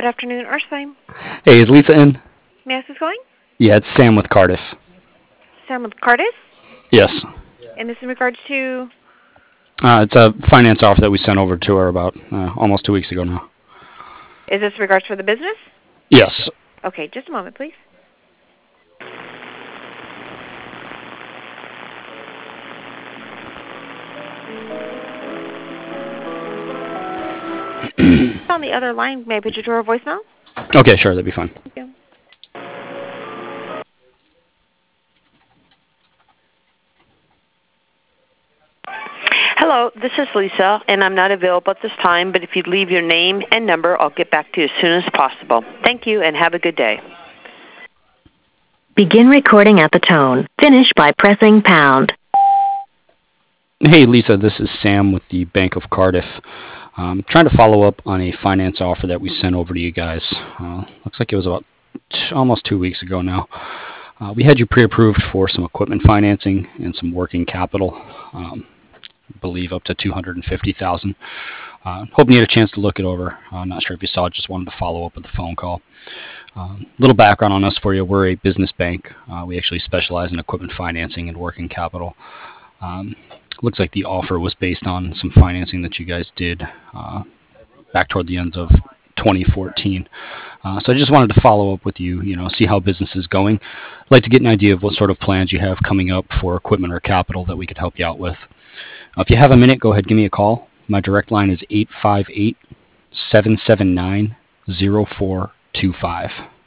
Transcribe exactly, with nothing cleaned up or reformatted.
Good afternoon, Earthline. Hey, is Lisa in? May I ask who's calling? Yeah, it's Sam with Cardiff. Sam with Cardis? Yes. And this in regards to? Uh, it's a finance offer that we sent over to her about uh, almost two weeks ago now. Is this in regards for the business? Yes. Okay, just a moment, please. It's on the other line. May I put you to her voicemail? Okay, sure, that'd be fine. Thank you. Hello, this is Lisa, and I'm not available at this time, but if you'd leave your name and number, I'll get back to you as soon as possible. Thank you, and have a good day. Begin recording at the tone. Finish by pressing pound. Hey, Lisa, this is Sam with the Bank of Cardiff. Um, trying to follow up on a finance offer that we sent over to you guys. Uh, looks like it was about t- almost two weeks ago now. Uh, we had you pre-approved for some equipment financing and some working capital. Um, I believe up to two hundred fifty thousand dollars. Uh, hoping you had a chance to look it over. Uh, not sure if you saw it, just wanted to follow up with a phone call. A um, little background on us for you. We're a business bank. Uh, we actually specialize in equipment financing and working capital. Um, looks like the offer was based on some financing that you guys did uh, back toward the ends of twenty fourteen. Uh, so I just wanted to follow up with you, you know, see how business is going. I'd like to get an idea of what sort of plans you have coming up for equipment or capital that we could help you out with. Uh, if you have a minute, go ahead, give me a call. My direct line is eight five eight, seven seven nine, zero four two five.